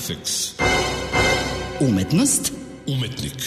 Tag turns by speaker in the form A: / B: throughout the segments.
A: Artifex.
B: Umetnost.
A: Umetnik.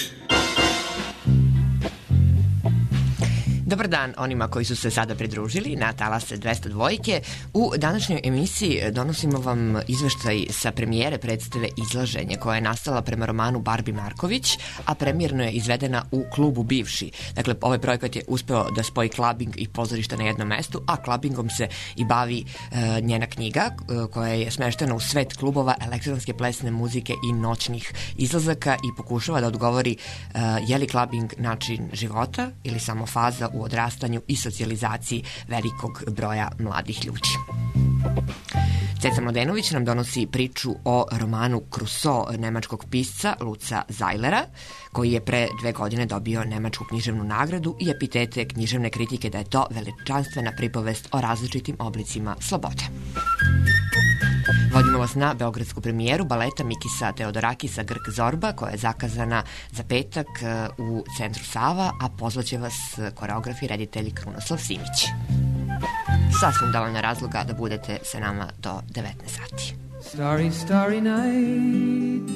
C: Dobar dan onima koji su se sada pridružili na talase 202. U današnjoj emisiji donosimo vam izveštaj sa premijere predstave Izlaženje, koja je nastala prema romanu Barbie Marković, a premijerno je izvedena u klubu Bivši. Dakle, ovaj projekat je uspeo da spoji klabing i pozorište na jednom mestu, a klabingom se i bavi njena knjiga, koja je smeštena u svet klubova, elektronske plesne muzike i noćnih izlazaka i pokušava da odgovori je li klabing način života ili samo faza u odrastanju i socijalizaciji velikog broja mladih ljudi. Ceca Mladenović nam donosi priču o romanu Crusoe nemačkog pisca Luca Zajlera, koji je pre 2 godine dobio nemačku književnu nagradu i epitete književne kritike da je to veličanstvena pripovest o različitim oblicima slobode. Vodimo vas na beogradsku premijeru baleta Mikisa Teodorakisa Grk Zorba, koja je zakazana za petak u centru Sava, a pozvaće vas koreograf i reditelj Krunoslav Simić. Sasvim dovoljna razloga da budete sa nama do 19 sati.
D: Starry, starry night,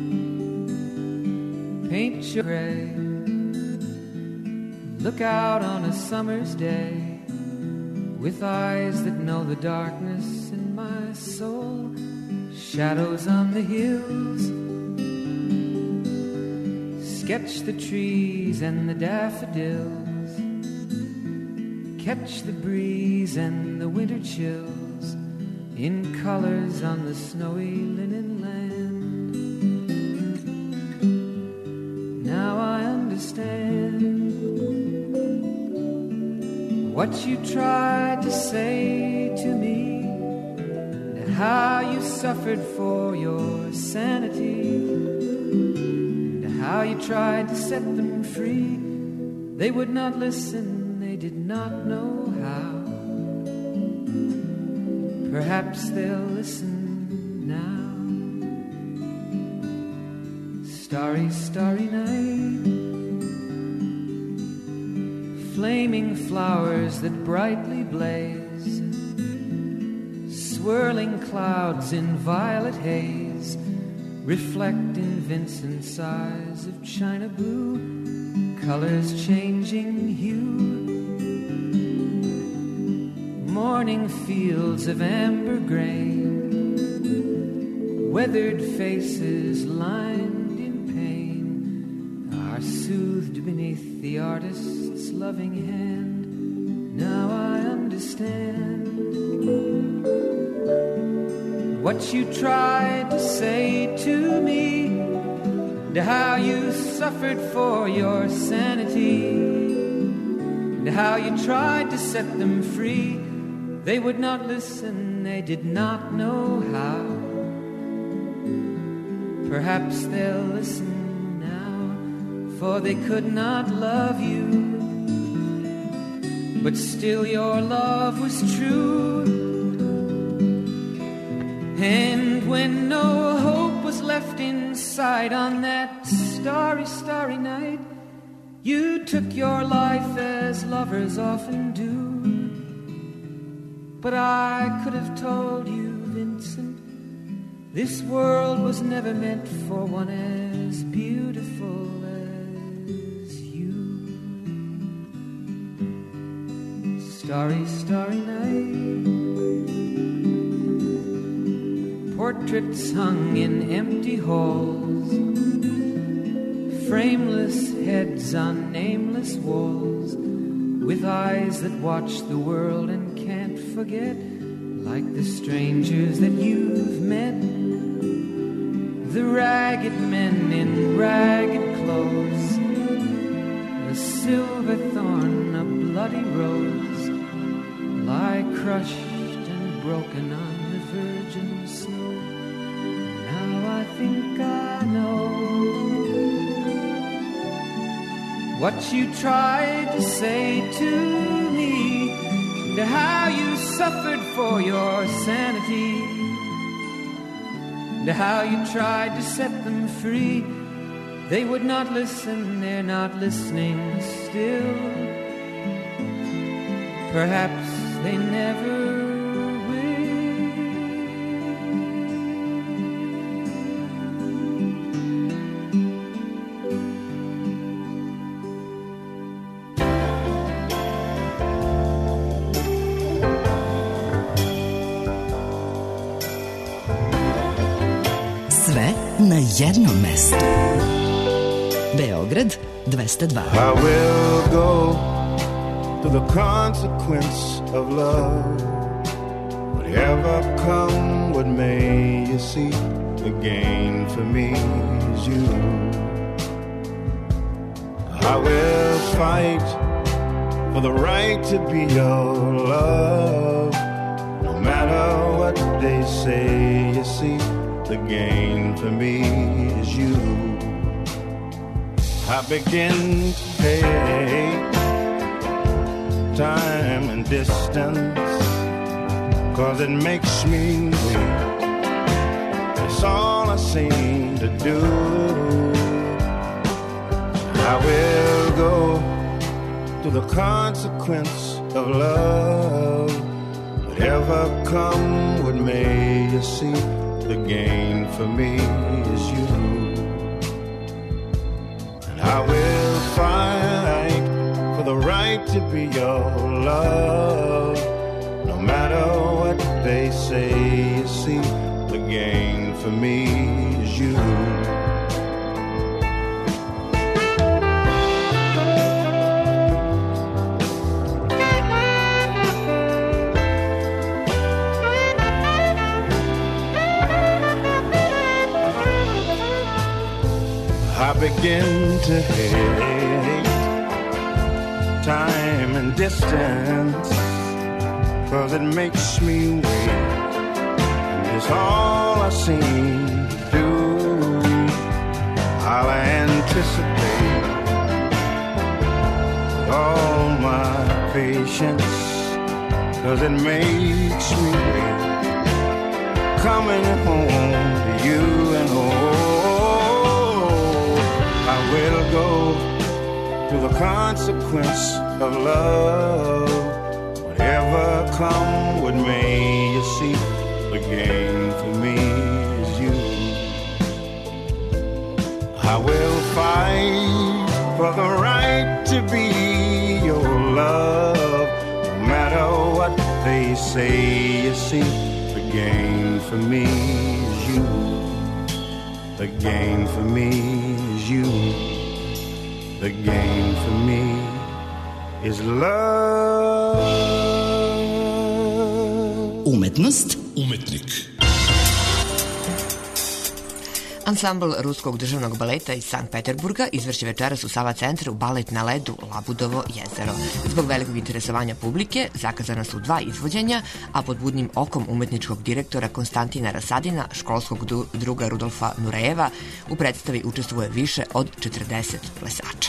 D: paint your gray, look out on a summer's day, with eyes that know the darkness in my soul, shadows on the hills, sketch the trees and the daffodils, catch the breeze and the winter chills in colors on the snowy linen land. Now I understand what you tried to say to me, and how you suffered for your sanity, and how you tried to set them free. They would not listen, they did not know how. Perhaps they'll listen now. Starry, starry night, flaming flowers that brightly blaze, swirling clouds in violet haze, reflect in Vincent's eyes of china blue, colors changing hue, morning fields of amber grain, weathered faces lined in pain, are soothed beneath the artist's loving hand. Now I understand what you tried to say to me, and how you suffered for your sanity, and how you tried to set them free. They would not listen, they did not know how. Perhaps they'll listen now, for they could not love you, but still your love was true. And when no hope was left inside on that starry, starry night, you took your life as lovers often do. But I could have told you, Vincent, this world was never meant for one as beautiful as you. Starry, starry night, portraits hung in empty halls, frameless heads on nameless walls, with eyes that watch the world and can't forget, like the strangers that you've met, the ragged men in ragged clothes, a silver thorn, a bloody rose, lie crushed and broken on the virgin snow. Now I think I know what you tried to say to me, and how you suffered for your sanity, and how you tried to set them free. They would not listen, they're not listening still. Perhaps they never will.
B: na jednom mestu. Beograd 202.
A: I will go to the consequence of love. Whatever come, what may you see, the gain for me is you. I will fight for the right to be your love. No matter what they say, you see, the gain for me is you. I begin to hate time and distance, 'cause it makes me weak. It's all I seem to do. I will go to the consequence of love. Whatever come, what may you see, the gain for me is you. And I will fight for the right to be your love. No matter what they say, you see, the gain for me is you. I begin to hate time and distance, 'cause it makes me weak. And it's all I seem to do. I'll anticipate all my patience, 'cause it makes me weak. Coming home to you and I will go to the consequence of love. Whatever come, what may you see, the gain for me is you. I will fight for the right to be your love. No matter what they say, you see, the gain for me is you. The gain for me is you. The gain for me is love.
B: Umetnost,
E: umetnik.
C: Ansambl Ruskog državnog baleta iz Sankt Peterburga izvrši večeras u Sava centru balet na ledu Labudovo jezero. Zbog velikog interesovanja publike zakazana su 2 izvođenja, a pod budnim okom umetničkog direktora Konstantina Rasadina, školskog druga Rudolfa Nurejeva, u predstavi učestvuje više od 40 plesača.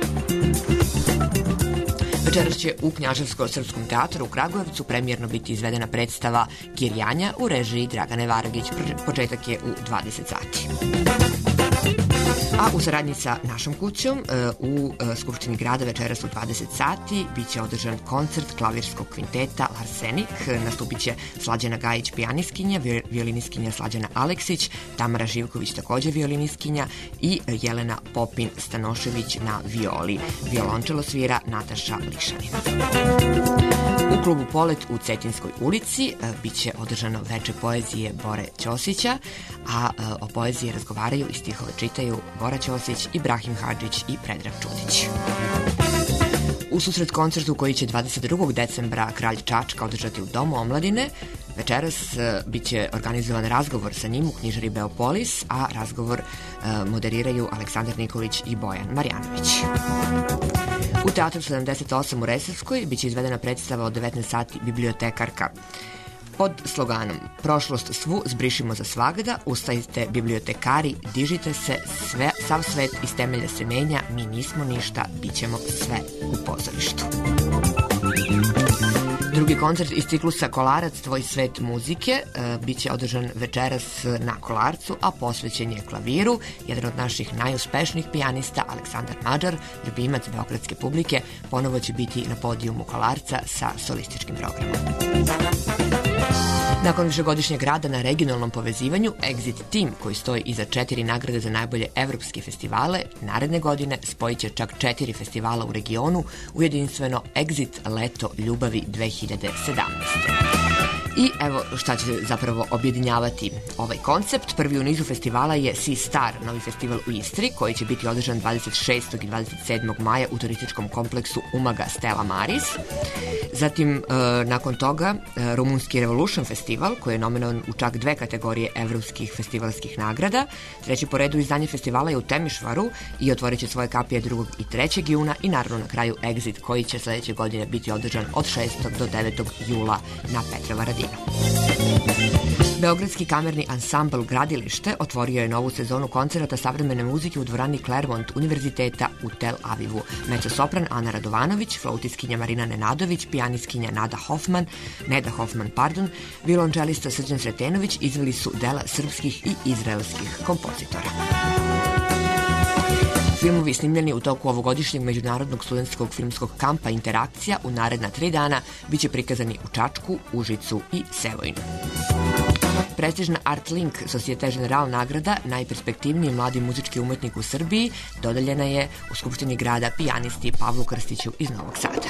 C: Večeras će u Knjaževsko-srpskom teatru u Kragujevcu premijerno biti izvedena predstava Kirjanja u režiji Dragane Varagić. Početak je u 20 sati. A u saradnji sa našom kućom u Skupštini grada večeras u 20 sati biće održan koncert klavirskog kvinteta Larsenik. Nastupit će Slađana Gajić, pijaniskinja, violiniskinja Slađana Aleksić, Tamara Živković, takođe violiniskinja, i Jelena Popin-Stanošević na violi. Violončelo svira Nataša Lišanin. U klubu Polet u Cetinskoj ulici biće održano veče poezije Bore Ćosića, a o poeziji razgovaraju i stihove čitaju Bora Ćosić, Ibrahim Hadžić i Predrag Čudić. U susret koncertu koji će 22. decembra Kralj Čačka održati u Domu omladine, večeras biće organizovan razgovor sa njim u knjižari Beopolis, a razgovor moderiraju Aleksandar Nikolić i Bojan Marjanović. U Teatru 78 u Resavskoj biće izvedena predstava od 19 sati Bibliotekarka. Pod sloganom Prošlost svu zbrišimo za svagda, ustajte bibliotekari, dižite se, sav svet iz temelja se menja, mi nismo ništa, bit ćemo sve u pozorištu. Drugi koncert iz ciklusa Kolarac, tvoj svet muzike, biće održan večeras na Kolarcu, a posvećen je klaviru. Jedan od naših najuspešnijih pijanista, Aleksandar Mađar, ljubimac beogradske publike, ponovo će biti na podijumu Kolarca sa solističkim programom. Nakon višegodišnjeg rada na regionalnom povezivanju, Exit Team, koji stoji iza 4 nagrade za najbolje evropske festivale, naredne godine spojit će čak 4 festivala u regionu u jedinstveno Exit Leto ljubavi 2017. I evo šta će zapravo objedinjavati ovaj koncept. Prvi u nizu festivala je Sea Star, novi festival u Istri, koji će biti održan 26. i 27. maja u turističkom kompleksu Umaga Stella Maris. Zatim, nakon toga, rumunski Revolution festival, koji je nominovan u čak 2 kategorije evropskih festivalskih nagrada. Treći po redu izdanje festivala je u Temišvaru i otvorit će svoje kapije 2. i 3. juna i naravno na kraju Exit, koji će sledeće godine biti održan od 6. do 9. jula na Petrovaradinu. Beogradski kamerni ansambl Gradilište otvorio je novu sezonu koncerata savremene muzike u dvorani Claremont Univerziteta u Tel Avivu. Mezzosopran Ana Radovanović, flautistkinja Marina Nenadović, pijanistkinja Neda Hoffman, violončelista Srđan Sretenović izveli su dela srpskih i izraelskih kompozitora. Filmovi snimljeni u toku ovogodišnjeg međunarodnog studentskog filmskog kampa Interakcija u naredna 3 dana biće prikazani u Čačku, Užicu i Sevojnu. Prestižna Artlink Societe General nagrada najperspektivniji mladi muzički umetnik u Srbiji dodeljena je u Skupštini grada pijanisti Pavlu Krstiću iz Novog Sada.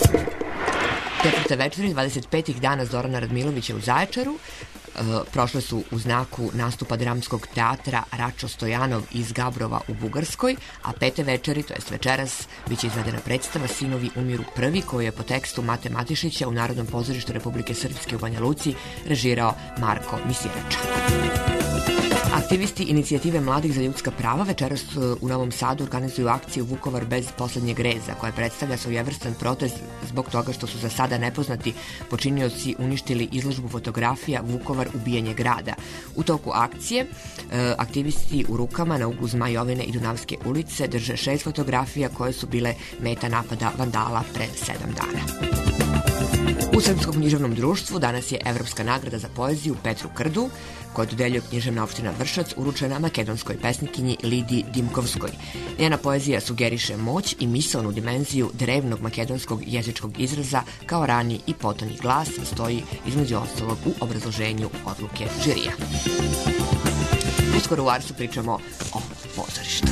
C: 4. večeri 25. dana Zorana Radmilovića u Zaječaru prošle su u znaku nastupa dramskog teatra Račo Stojanov iz Gabrova u Bugarskoj, a 5. večeri, to jest večeras, biće izvedena predstava Sinovi umiru prvi, koju je po tekstu Mate Matišića u Narodnom pozorištu Republike Srpske u Banja Luci režirao Marko Misirača. Aktivisti inicijative Mladih za ljudska prava večeras u Novom Sadu organizuju akciju Vukovar bez poslednjeg reza, koja predstavlja svojevrstan protest zbog toga što su za sada nepoznati počinioci uništili izložbu fotografija Vukovar ubijanje grada. U toku akcije aktivisti u rukama na uglu Zmajovine i Dunavske ulice drže 6 fotografija koje su bile meta napada vandala pre 7 dana. U Srpskom književnom društvu danas je Evropska nagrada za poeziju Petru Krdu, koju dodeljuje književna opština Vršac, uručena makedonskoj pesnikinji Lidiji Dimkovskoj. Njena poezija sugeriše moć i misaonu dimenziju drevnog makedonskog jezičkog izraza kao rani i potonji glas, stoji između ostalog u obrazloženju odluke žirija. Uskoro u Arsu pričamo o pozorištu.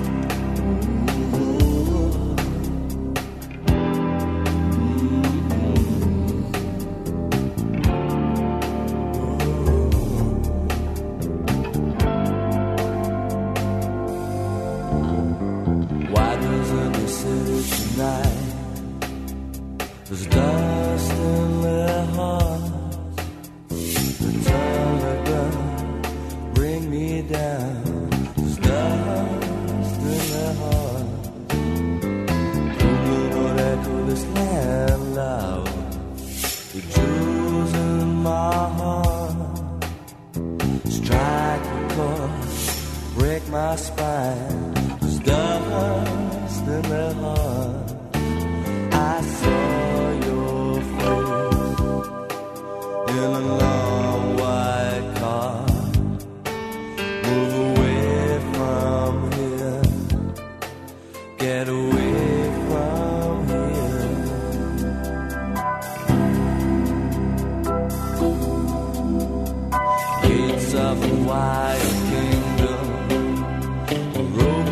E: There's dust in their hearts. The telegram bring me down. There's dust in their hearts. Only know that to this land loud. The jewels in my heart strike a chord, break my spine. There's dust in their hearts. I saw your face in a long white car. Move away from here, get away from here. Gates of a white kingdom,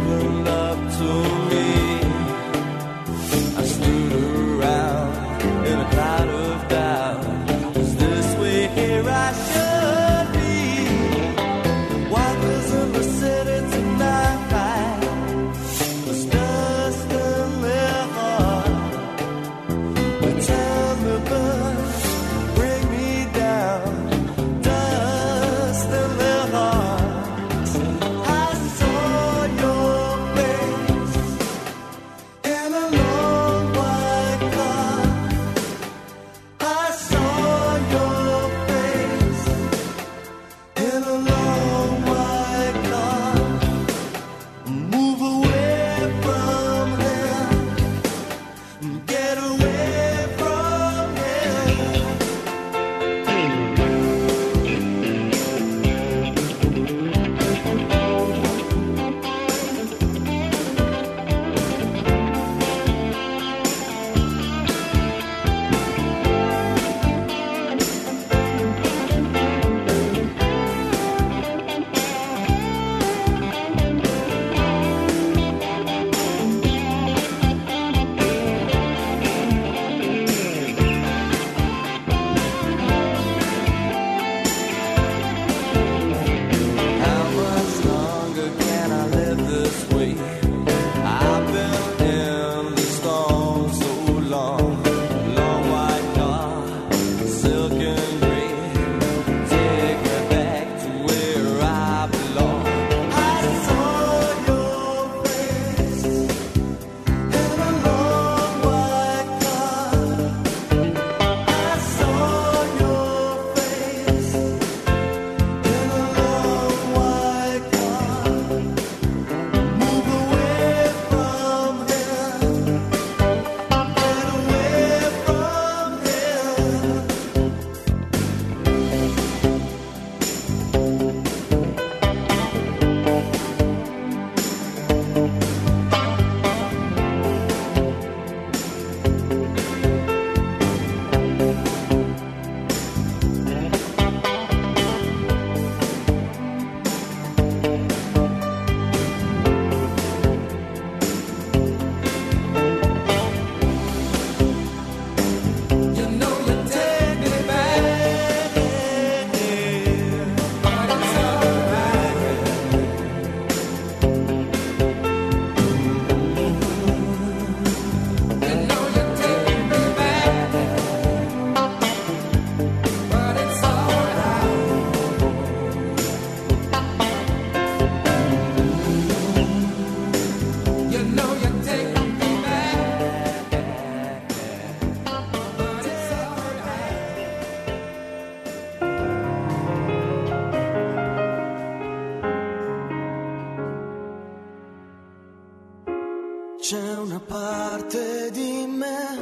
E: C'è una parte di me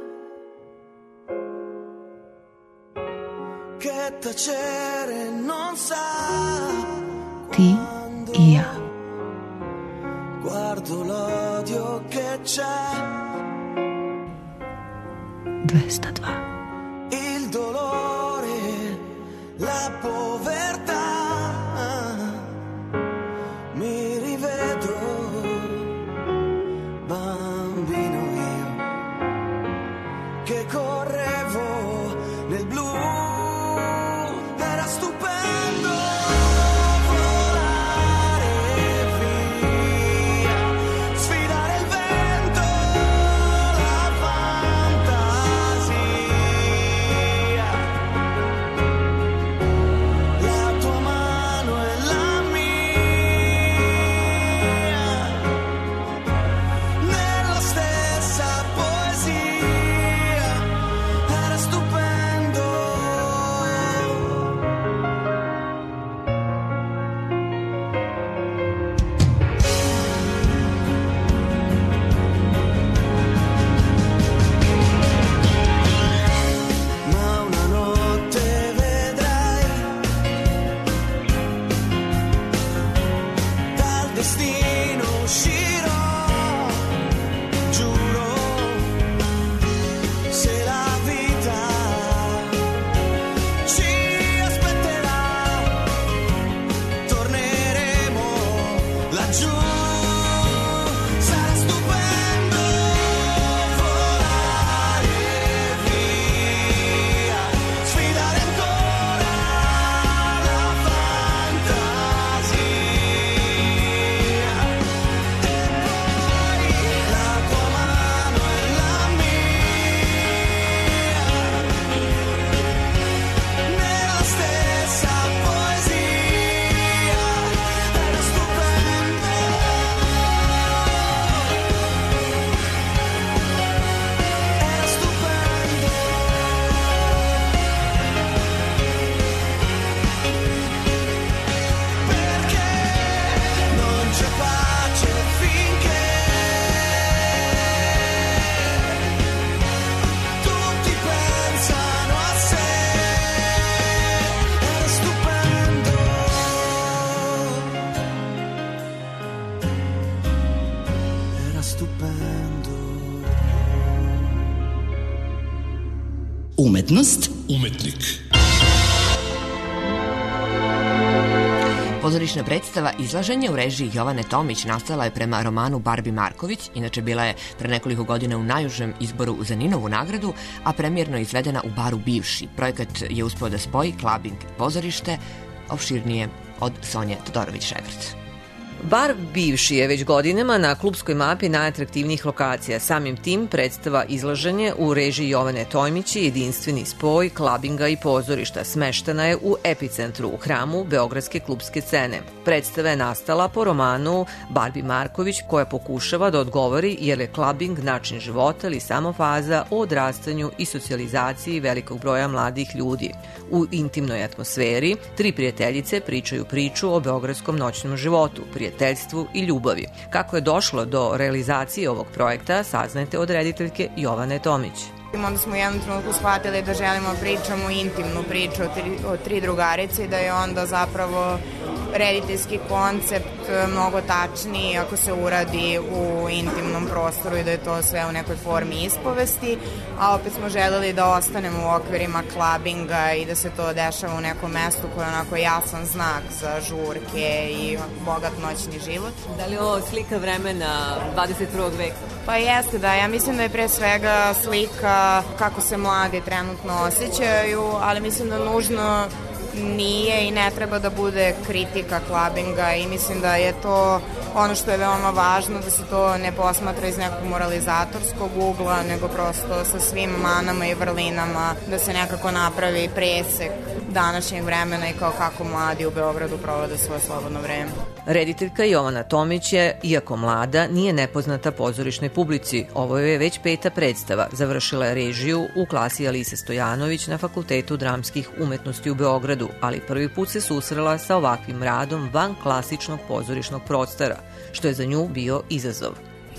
E: che tacere non sa.
F: Ti i ja.
E: Guardo l'odio che c'è.
F: 202.
E: Il dolore, la povertà. Mi rivedo bambino io che correvo nel blu. Era stupendo volare via, sfidare il vento, la fantasia. La tua mano è la mia, nella stessa poesia. Era stupendo. Ma una notte vedrai dal destino uscirò, giuro, se la vita ci aspetterà, torneremo laggiù. Sarà stupendo volare via, sfidare ancora la fantasia. E poi la tua mano è la mia, nella stessa poesia. Era stupendo. Era stupendo. Perché non c'è pace finché tutti pensano a sé. Era stupendo. Era stupendo.
B: Umetnost
G: Umetnik.
C: Pozorišna predstava Izlaženje u režiji Jovane Tomić nastala je prema romanu Barbi Marković, inače bila je pre nekoliko godina u najužem izboru za Ninovu nagradu, a premijerno izvedena u baru Bivši. Projekat je uspeo da spoji klabing i pozorište, opširnije od Sonje Todorović-Šegrt.
H: Bar Bivši je već godinama na klubskoj mapi najatraktivnijih lokacija. Samim tim predstava Izlaženje u režiji Jovane Tojmić je jedinstveni spoj klabinga i pozorišta. Smeštena je u epicentru, u hramu beogradske klubske scene. Predstava je nastala po romanu Barbi Marković, koja pokušava da odgovori je li klabing način života ili samo faza o odrastanju i socijalizaciji velikog broja mladih ljudi. U intimnoj atmosferi tri prijateljice pričaju priču o beogradskom noćnom životu, prijateljstvu i ljubavi. Kako je došlo do realizacije ovog projekta, saznajte od rediteljke Jovane Tomić.
I: Onda smo u jednom trenutku shvatili da želimo pričamo intimnu priču o tri drugarice i da je onda zapravo rediteljski koncept mnogo tačniji ako se uradi u intimnom prostoru i da je to sve u nekoj formi ispovesti, a opet smo želeli da ostanemo u okvirima klabinga i da se to dešava u nekom mestu koje je onako jasan znak za žurke i bogat noćni život.
J: Da li je ovo slika vremena 21. veka?
I: Pa jeste, da. Ja mislim da je pre svega slika kako se mladi trenutno osjećaju, ali mislim da nužno nije i ne treba da bude kritika klabinga i mislim da je to ono što je veoma važno, da se to ne posmatra iz nekog moralizatorskog ugla, nego prosto sa svim manama i vrlinama, da se nekako napravi presek današnjeg vremena i kao kako mladi u Beogradu provode svoje slobodno vreme.
H: Rediteljka Jovana Tomić je, iako mlada, nije nepoznata pozorišnoj publici. Ovo je već 5. predstava. Završila je režiju u klasi Alise Stojanović na Fakultetu dramskih umetnosti u Beogradu, ali prvi put se susrela sa ovakvim radom van klasičnog pozorišnog prostora, što je za nju bio izazov.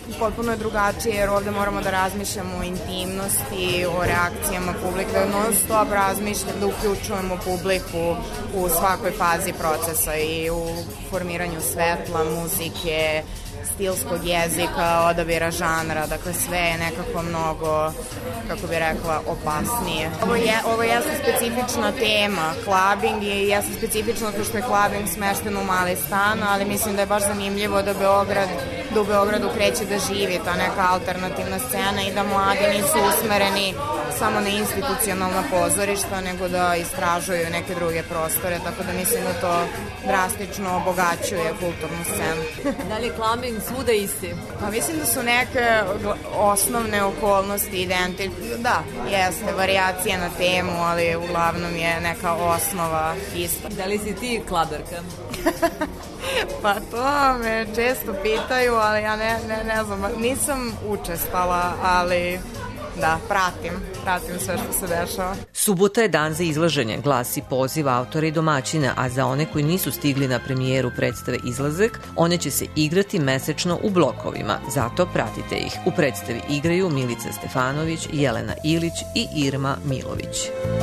I: potpuno je drugačije jer ovde moramo da razmišljamo o intimnosti, o reakcijama publike, da non stop razmišljamo, da uključujemo publiku u svakoj fazi procesa i u formiranju svetla, muzike, stilskog jezika, odabira žanra, dakle sve je nekako mnogo, kako bi rekla, opasnije. Ovo jeste specifična tema, klabing i jeste specifično to što je klabing smešten u mali stan, ali mislim da je baš zanimljivo da u Beogradu kreće da živi ta neka alternativna scena i da mladi nisu usmereni samo na institucionalna pozorišta, nego da istražuju neke druge prostore, tako da mislim da to drastično obogaćuje kulturnu scenu.
J: Da li je klabing svuda isti?
I: Pa mislim da su neke osnovne okolnosti identične. Da, jeste, varijacija na temu, ali uglavnom je neka osnova ista.
J: Da li si ti klaberka?
I: Pa to me često pitaju, ali ja ne znam, nisam učestala, ali da, pratim sve što se dešava.
H: Subota je dan za izlaženje, glasi poziv autora i domaćina, a za one koji nisu stigli na premijeru predstave Izlazak, one će se igrati mesečno u blokovima, zato pratite ih. U predstavi igraju Milica Stefanović, Jelena Ilić i Irma Milović.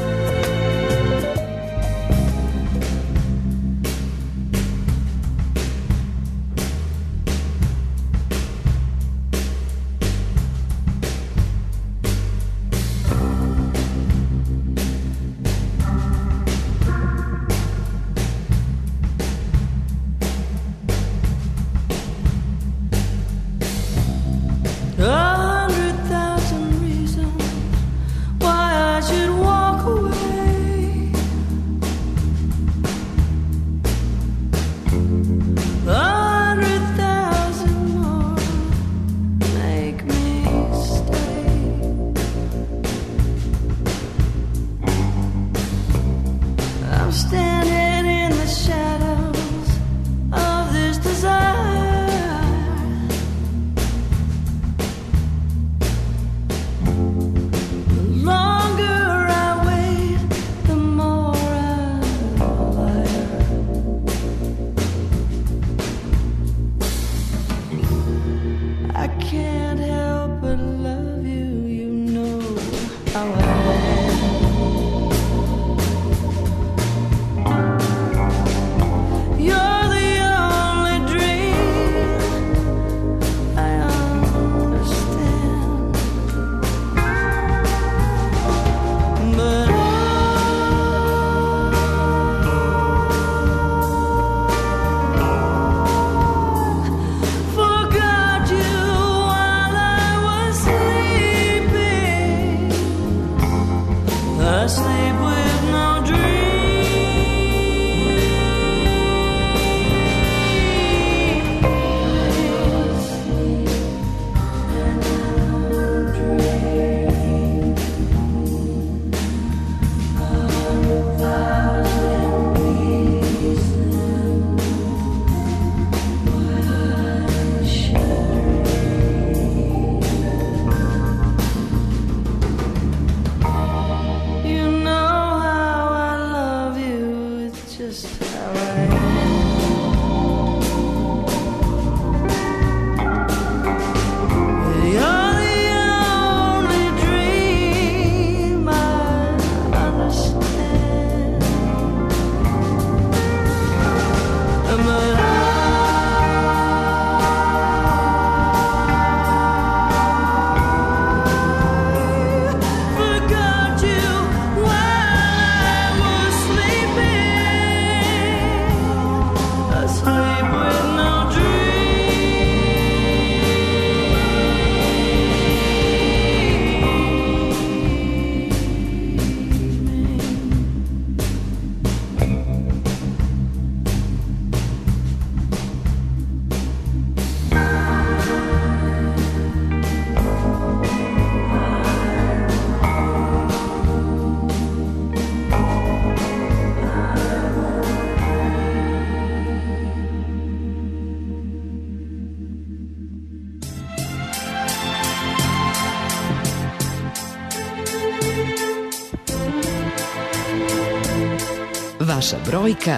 B: Vaša brojka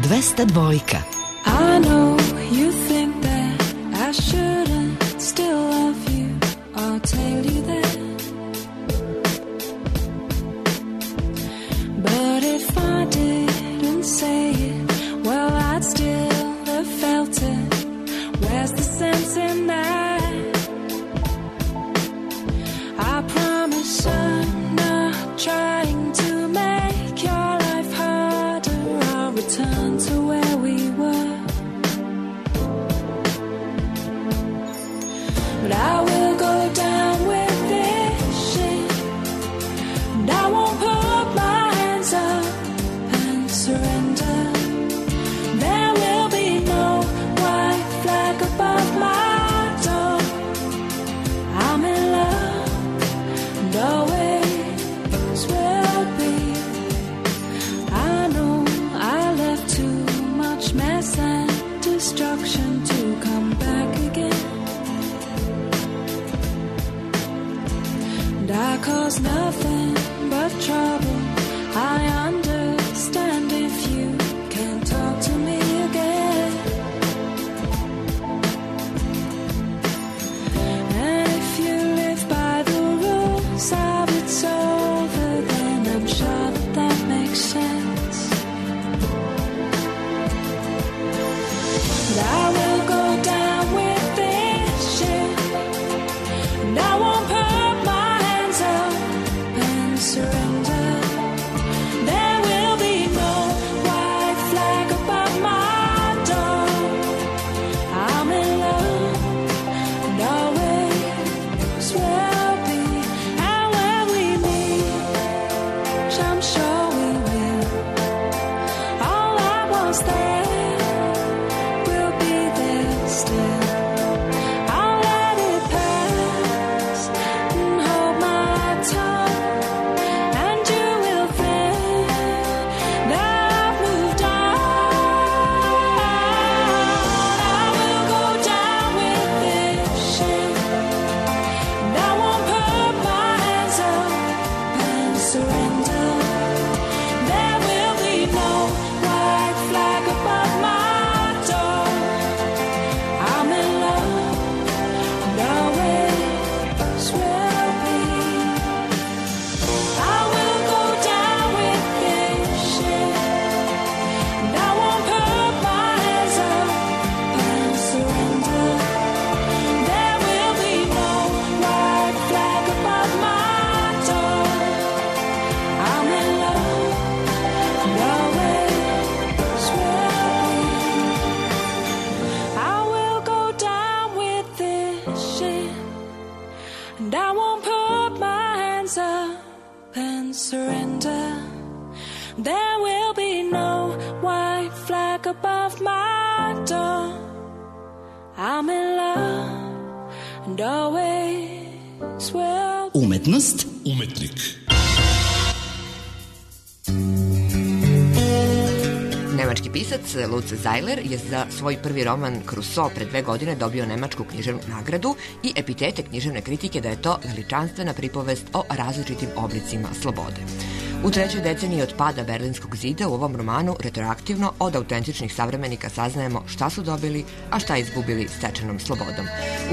B: 202.
F: I know you think that I shouldn't, still
G: there will be no white flag above my door. I'm in love and always will.
B: Umetnost,
K: umetnik.
C: Nemački pisac Lutz Zeiler je za svoj prvi roman Crusoe pred 2 godine dobio nemačku književnu nagradu i epitete književne kritike da je to veličanstvena pripovest o različitim oblicima slobode. U trećoj deceniji od pada Berlinskog zida u ovom romanu retroaktivno od autentičnih savremenika saznajemo šta su dobili, a šta izgubili stečenom slobodom.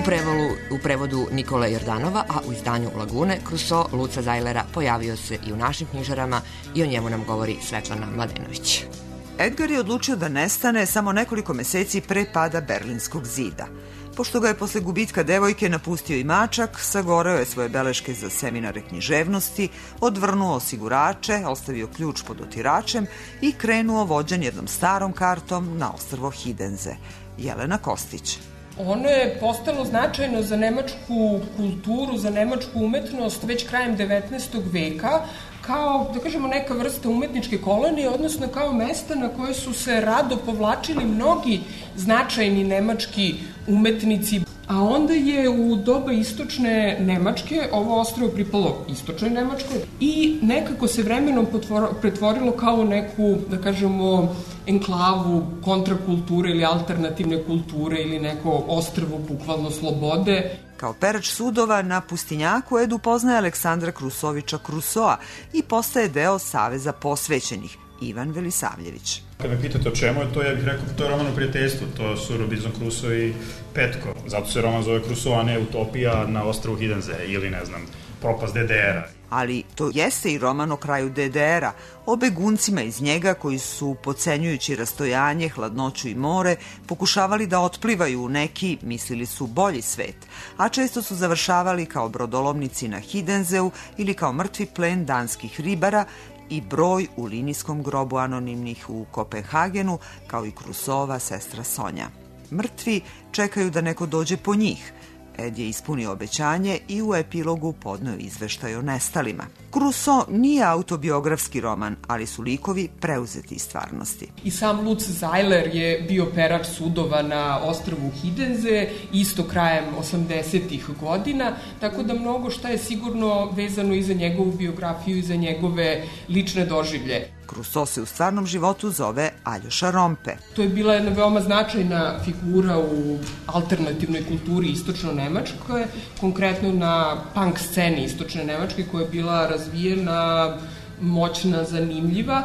C: U prevodu Nikole Jordanova, a u izdanju Lagune, Crusoe Lutza Zeilera pojavio se i u našim knjižarama i o njemu nam govori Svetlana Mladenović.
L: Edgar je odlučio da nestane samo nekoliko meseci pre pada Berlinskog zida. Pošto ga je posle gubitka devojke napustio i mačak, sagoreo je svoje beleške za seminare književnosti, odvrnuo osigurače, ostavio ključ pod otiračem i krenuo vođen jednom starom kartom na ostrvo Hidenze. Jelena Kostić.
M: Ono je postalo značajno za nemačku kulturu, za nemačku umetnost već krajem 19. veka, kao, da kažemo, neka vrsta umetničke kolonije, odnosno kao mesta na koje su se rado povlačili mnogi značajni nemački umetnici. A onda je u doba istočne Nemačke ovo ostrvo pripalo istočnoj Nemačkoj i nekako se vremenom pretvorilo kao neku, da kažemo, enklavu kontrakulture ili alternativne kulture ili neko ostrvo bukvalno slobode.
L: Kao perač sudova na pustinjaku Ed upoznaje Aleksandra Krusovića Crusoa i postaje deo Saveza posvećenih, Ivan Velisavljević.
N: Kad me pitate o čemu je to, ja bih rekao to je roman o prijateljstvu, to su Robinson Crusoe i Petko. Zato se roman zove Crusoe, a ne Utopija na ostrvu Hidenze ili, ne znam, propast DDR-a.
L: Ali to jeste i roman o kraju DDR-a, o beguncima iz njega koji su, podcenjujući rastojanje, hladnoću i more, pokušavali da otplivaju u neki, mislili su, bolji svet, a često su završavali kao brodolovnici na Hidenzeu ili kao mrtvi plen danskih ribara i broj u linijskom grobu anonimnih u Kopenhagenu, kao i Crusoeva sestra Sonja. Mrtvi čekaju da neko dođe po njih. Ed je ispunio obećanje i u epilogu podneo izveštaj o nestalima. Crusoe nije autobiografski roman, ali su likovi preuzeti iz stvarnosti.
M: I sam Lutz Zeiler je bio perač sudova na ostrvu Hidenze, isto krajem 80-ih godina, tako da mnogo šta je sigurno vezano i za njegovu biografiju i za njegove lične doživlje.
L: Crusoe se u stvarnom životu zove Aljoša Rompe.
M: To je bila jedna veoma značajna figura u alternativnoj kulturi istočno Nemačke, konkretno na punk sceni istočne Nemačke koja je bila razvijena, moćna, zanimljiva,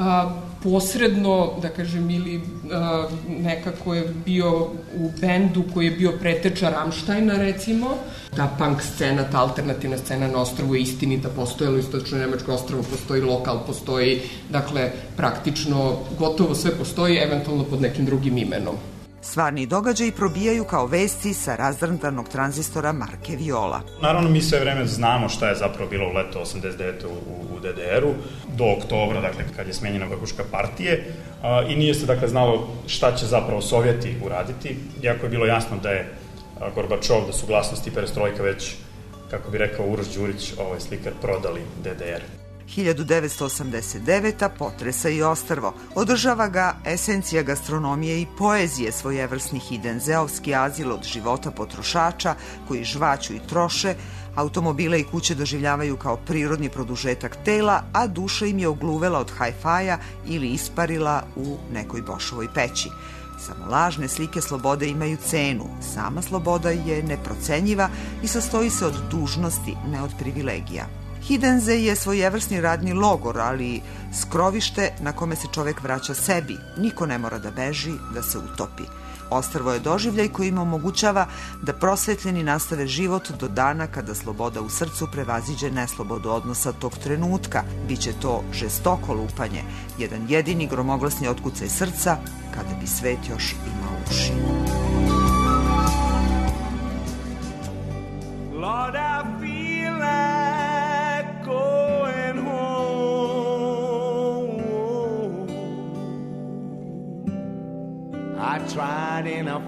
M: posredno, da kažem, ili nekako je bio u bendu koji je bio preteča Rammsteina, recimo. Ta punk scena, ta alternativna scena na ostrvu je istinita, postojalo istočno Nemačko ostrvo, postoji lokal, postoji, dakle, praktično gotovo sve postoji, eventualno pod nekim drugim imenom.
L: Stvarni događaji probijaju kao vesti sa razdrndanog tranzistora marke Viola.
N: Naravno, mi sve vreme znamo šta je zapravo bilo u leto 89. u DDR-u, do oktobra, dakle, kad je smenjena vrhuška partije, i nije se, dakle, znalo šta će zapravo Sovjeti uraditi, iako je bilo jasno da je Gorbačov, da su glasnost i perestrojka već, kako bi rekao Uroš Đurić, slikar, prodali DDR.
L: 1989. potresa i ostrvo. Održava ga esencija gastronomije i poezije, svojevrsni hidenzeovski azil od života potrošača koji žvaću i troše, automobile i kuće doživljavaju kao prirodni produžetak tela, a duša im je ogluvela od hi-fi-a ili isparila u nekoj Bošovoj peći. Samo lažne slike slobode imaju cenu. Sama sloboda je neprocenjiva i sastoji se od dužnosti, ne od privilegija. Hidenze je svojevrsni radni logor, ali skrovište na kome se čovek vraća sebi. Niko ne mora da beži, da se utopi. Ostrvo je doživljaj koji im omogućava da prosvetljeni nastave život do dana kada sloboda u srcu prevaziđe neslobodu odnosa tog trenutka. Biće to žestoko lupanje, jedan jedini gromoglasni otkucaj srca kada bi svet još imao uši.
E: Lord, I feel like going home. I tried and I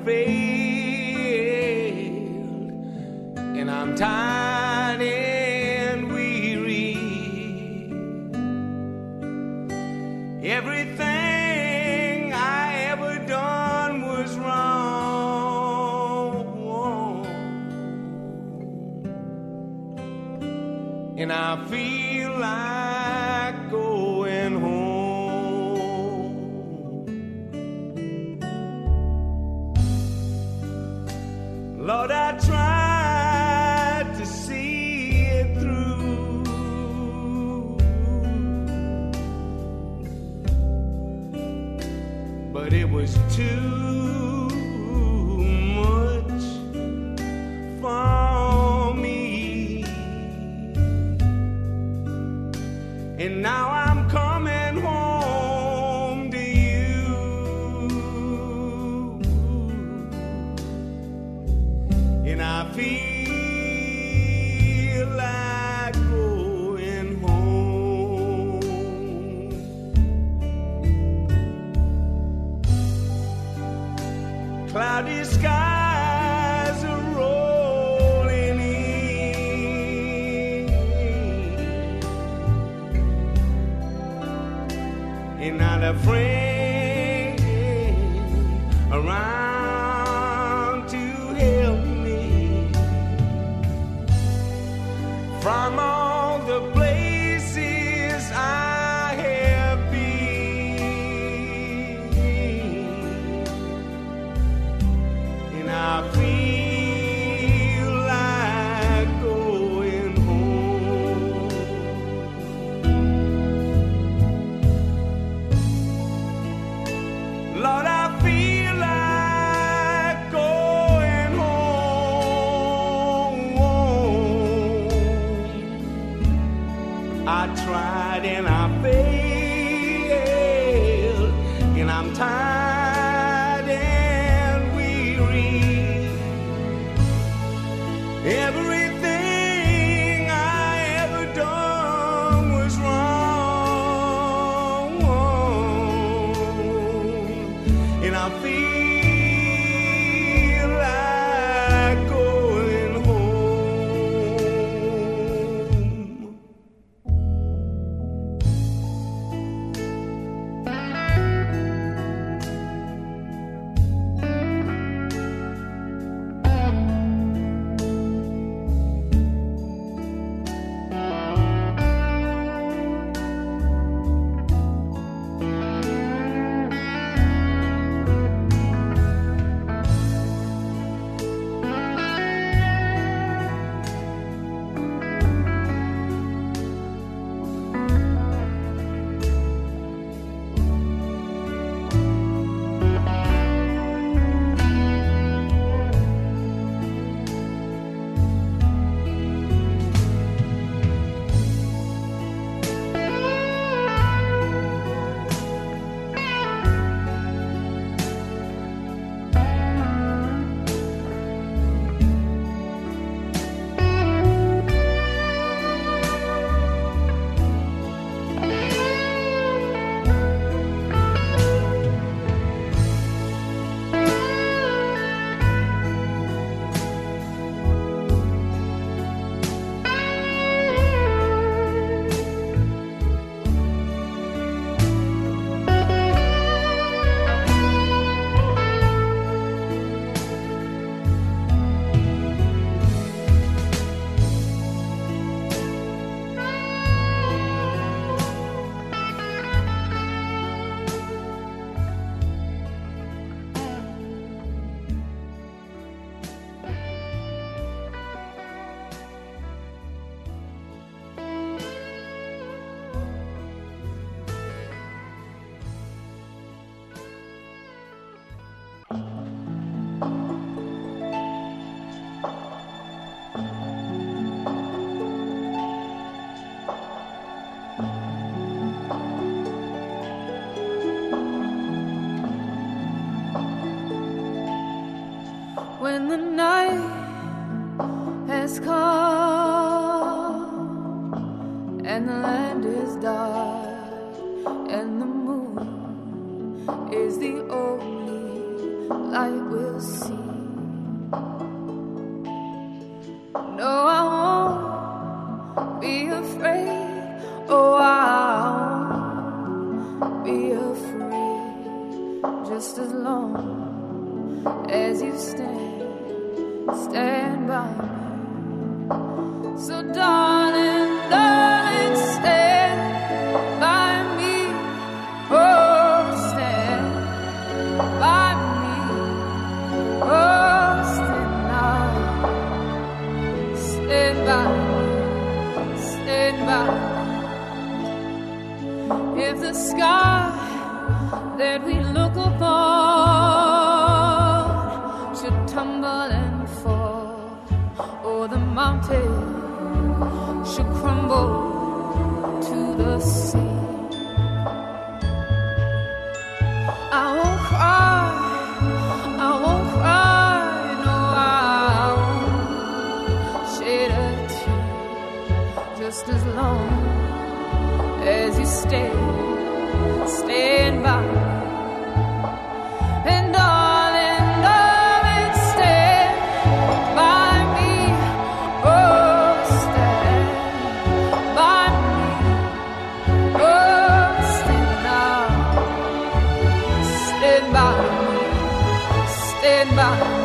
E: failed, and I'm tired and weary.
A: Everything I ever done was wrong, and I feel like going home. Lord, I tried to see it through, but it was too much for me. And now I'm coming home to you, and I feel like going home. Cloudy skies are rolling in, and not a friend around to help me from all the places I have been, and I feel like going home. Lord, I feel like going home. I tried and I failed, and I'm tired and weary. Everything I ever done was wrong, and I feel like going home.
K: When the night has come and the land is dark and the moon is the only light we'll see. No, I won't be afraid. Oh, I won't be by me. So darling, darling, stand by me. Oh, stand by me. Oh, stand now. Stand by me. Stand by me. If the sky that we look upon should tumble and fall, or the mountain should crumble to the sea, I won't cry, I won't cry, no, I won't shed a tear, just as long as you stand by me. And darling, darling, stand by me. Oh, stand by me. Oh, stand now. Stand by me. Stand by me.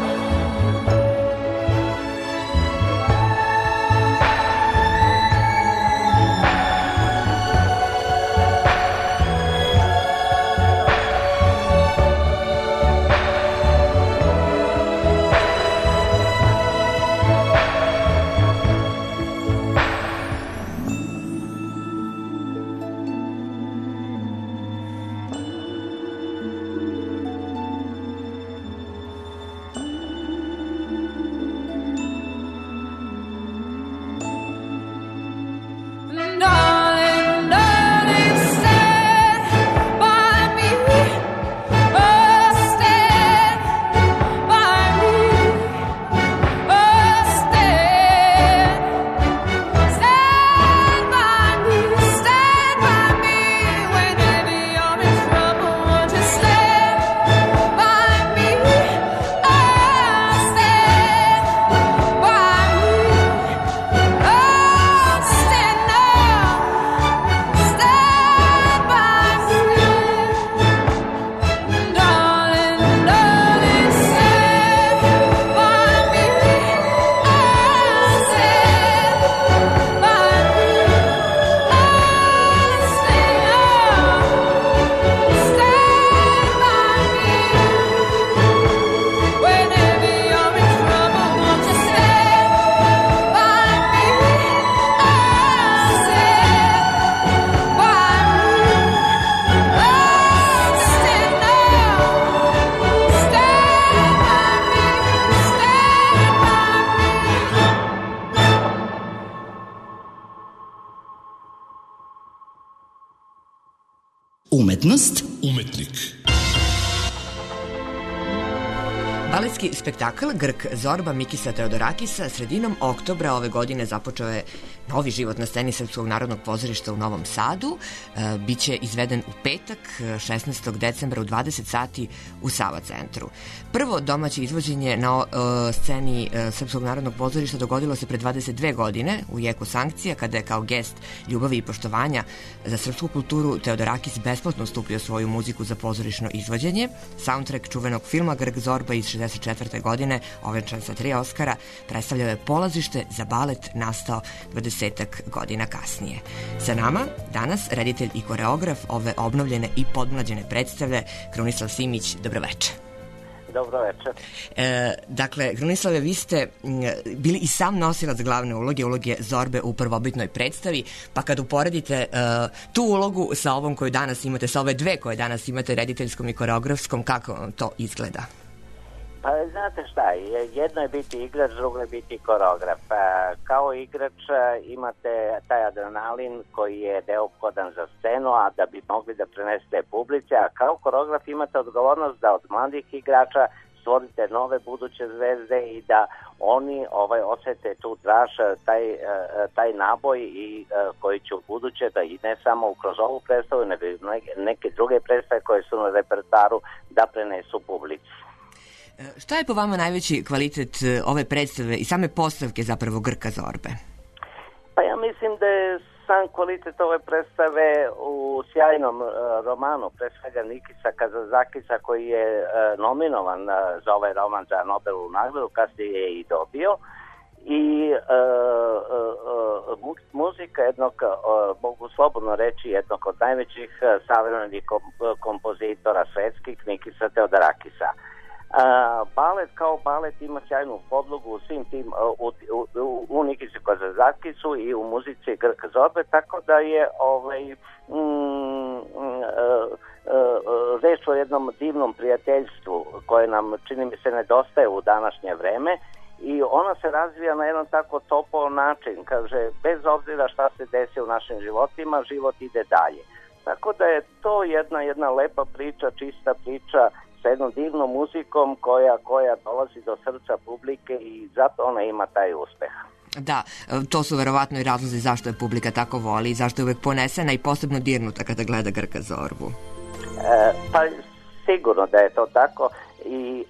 B: Umetnost.
O: Umetnik.
C: Baletski spektakl Grk Zorba Mikisa Teodorakisa sredinom oktobra ove godine započeo je novi život na sceni Srpskog narodnog pozorišta u Novom Sadu. Biće izveden u petak, 16. decembra u 20 sati u Sava centru. Prvo domaće izvođenje na sceni Srpskog narodnog pozorišta dogodilo se pre 22 godine u jeku sankcija, kada je kao gest ljubavi i poštovanja za srpsku kulturu Teodorakis besplatno ustupio svoju muziku za pozorišno izvođenje. Soundtrack čuvenog filma Grk Zorba iz 64. godine, ovenčan sa 3 Oskara, predstavljao je polazište za balet nastao 20-ak godina kasnije. Sa nama danas reditelj i koreograf ove obnovljene i podmlađene predstave Krunislav Simić. Dobroveče.
P: Dobro večer.
C: Dakle, Krunislave, vi ste bili i sam nosilac glavne uloge Zorbe u prvobitnoj predstavi, pa kad uporedite tu ulogu sa ovom koju danas imate, sa ove dve koje danas imate, rediteljskom i koreografskom, kako vam to izgleda?
P: Pa znate šta, jedno je biti igrač, drugo je biti koreograf. Kao igrač imate taj adrenalin koji je neophodan za scenu, a da bi mogli da prenesete publici, a kao koreograf imate odgovornost da od mladih igrača stvorite nove buduće zvezde i da oni osete tu draž, taj naboj i koji će u buduće da i ne samo kroz ovu predstavu, nego i neke druge predstave koje su na repertoaru da prenesu publici.
C: Šta je po vama najveći kvalitet ove predstave i same postavke zapravo Grka Zorbe?
P: Pa ja mislim da je sam kvalitet ove predstave u sjajnom romanu, pre svega Nikisa Kazantzakisa, koji je nominovan za ovaj roman za Nobelovu nagradu, kasnije je i dobio. i muzika jednog, mogu slobodno reći, jednog od najvećih savremenih kompozitora svetskih, Nikisa Teodorakisa. Balet kao balet ima sjajnu podlogu u svim tim u Nikisi Teodorakasu i u muzici Grka Zorbe, tako da je reč o jednom divnom prijateljstvu koje nam, čini mi se, nedostaje u današnje vreme i ona se razvija na jedan tako topol način, kaže, bez obzira šta se desi u našim životima, život ide dalje. Tako da je to jedna lepa priča, čista priča sa jednom divnom muzikom koja dolazi do srca publike i zato ona ima taj uspeh.
C: Da, to su verovatno i razlozi zašto je publika tako voli i zašto je uvek ponesena i posebno dirnuta kada gleda Grka Zorbu.
P: Pa sigurno da je to tako i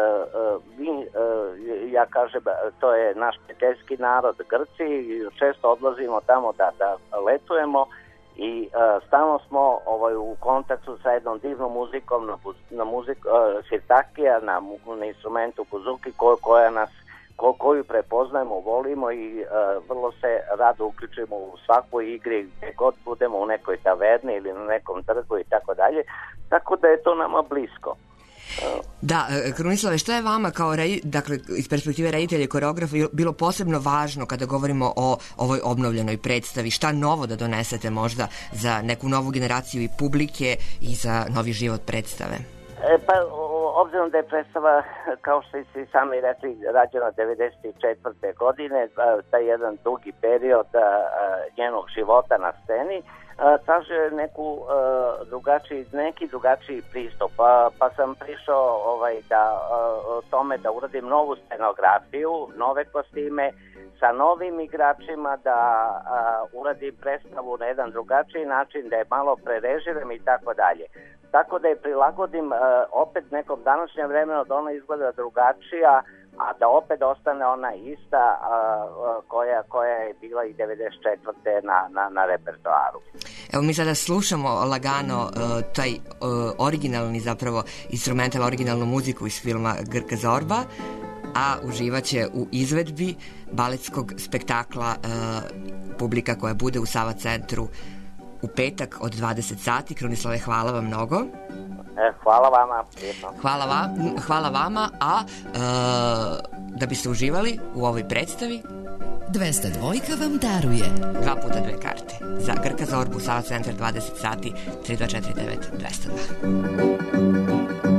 P: ja kažem, to je naš prijateljski narod Grci i često odlazimo tamo da letujemo i stalno smo u kontaktu sa jednom divnom muzikom na sirtakija, na instrumentu buzuki koju prepoznajemo, volimo i vrlo se rado uključimo u svakoj igri gdje god budemo, u nekoj taverni ili na nekom trgu i tako dalje, tako da je to nama blisko.
C: Da, Krunislave, šta je vama kao dakle, iz perspektive reditelja i koreografa bilo posebno važno kada govorimo o ovoj obnovljenoj predstavi? Šta novo da donesete možda za neku novu generaciju i publike i za novi život predstave?
P: Pa, obzirom da je predstava, kao što ste sami rekli, rađena 1994. godine, taj jedan dugi period njenog života na sceni, traže neki drugačiji pristup, pa sam prišao tome da uradim novu scenografiju, nove kostime, sa novim igračima, da uradim predstavu na jedan drugačiji način, da je malo prerežiram i tako dalje. Tako da je prilagodim opet nekom današnjem vremenu, da ona izgleda drugačija, a da opet ostane ona ista koja je bila i 1994. na repertoaru.
C: Evo mi sada slušamo lagano taj originalni zapravo instrumental, originalnu muziku iz filma Grka Zorba, a uživaće u izvedbi baletskog spektakla publika koja bude u Sava centru u petak od 20 sati. Krunislave, hvala vam mnogo.
P: Hvala vama.
C: Hvala vama, a da biste uživali u ovoj predstavi
B: 202 vam daruje
C: 2 puta 2 karte za Grka Zorbu, Sava centar, 20 sati, 3249 202.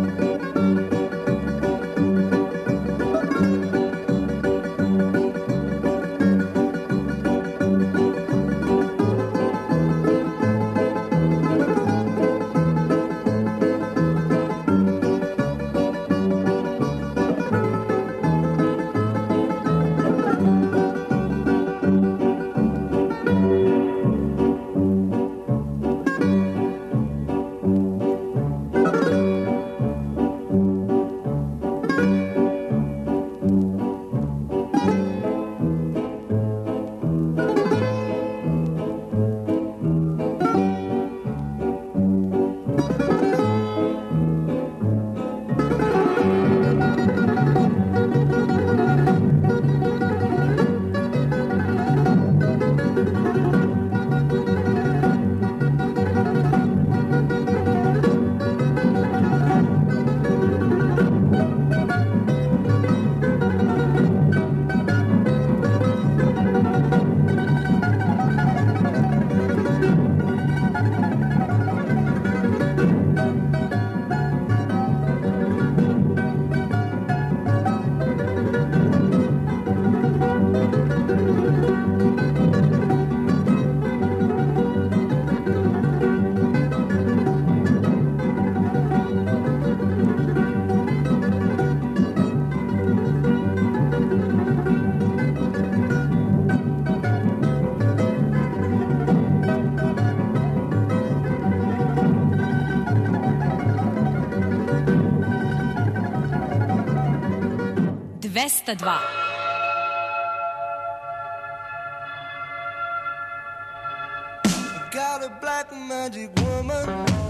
E: Got a black magic woman.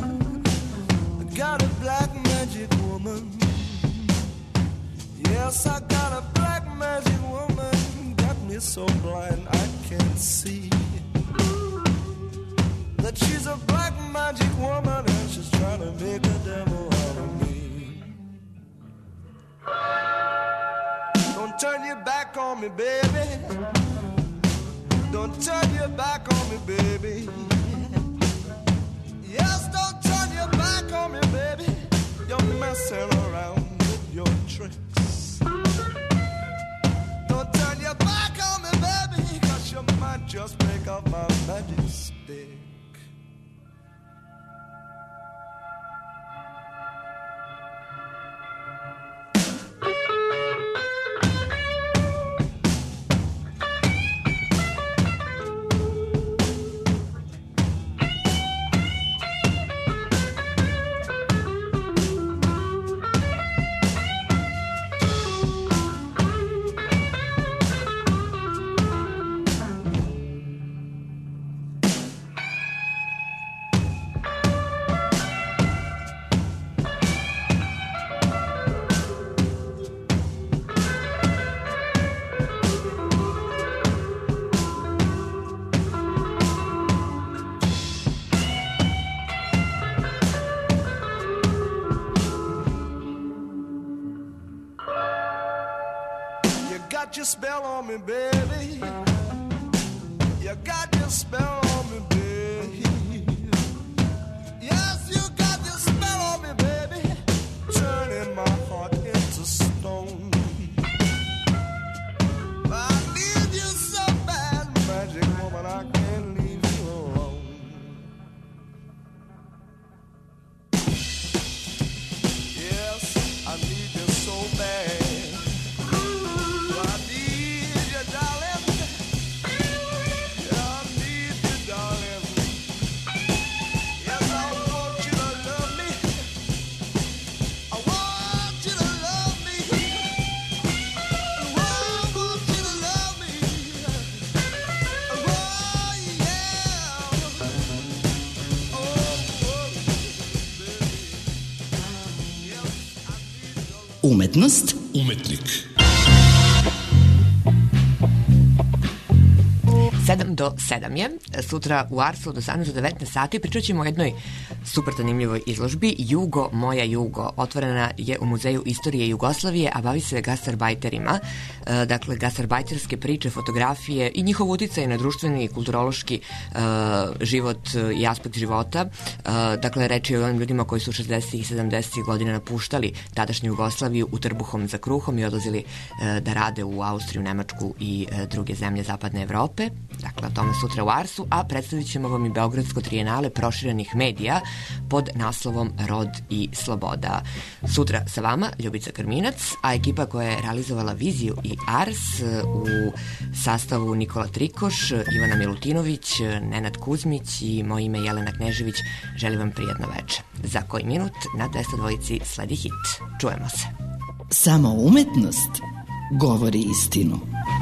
E: Got a black magic woman. Yes, I got a black magic woman. me so blind I can't see that she's a black magic woman and she's trying to make a devil out of me. Don't turn your back on me, baby. Don't turn your back on me, baby. Yes, don't turn your back on me, baby. You're messing around with your tricks. Don't turn your back on me, baby, 'cause you might just break up my magic stick. Got your spell on me, baby. You got your spell on me, baby. Yes, you got your spell on me, baby. Turning my heart into stone. I need you so bad, magic woman, I can't leave you alone. Yes, I need you so bad.
B: Umetnost,
O: umetnik.
C: 7 do 7 je. Sutra u Arsu od 18 do 19 sati pričat ćemo o jednoj super zanimljivoj izložbi Jugo, moja Jugo. Otvorena je u Muzeju istorije Jugoslavije, a bavi se gastarbajterima. Dakle, gastarbajterske priče, fotografije i njihov uticaj na društveni i kulturološki život i aspekt života. Dakle, reč je o onim ljudima koji su 60. i 70. godina napuštali tadašnju Jugoslaviju u trbuhom za kruhom i odlazili da rade u Austriju, Nemačku i druge zemlje zapadne Evrope. Dakle, o tome sutra u Arsu, a predstavit ćemo vam i Beogradsko trijenale proširenih medija pod naslovom Rod i sloboda. Sutra sa vama Ljubica Krminac, a ekipa koja je realizovala Viziju i Ars u sastavu Nikola Trikoš, Ivana Milutinović, Nenad Kuzmić i moje ime Jelena Knežević želim vam prijatno večer. Za koji minut na 202 sledi hit. Čujemo se.
B: Samo umetnost govori istinu.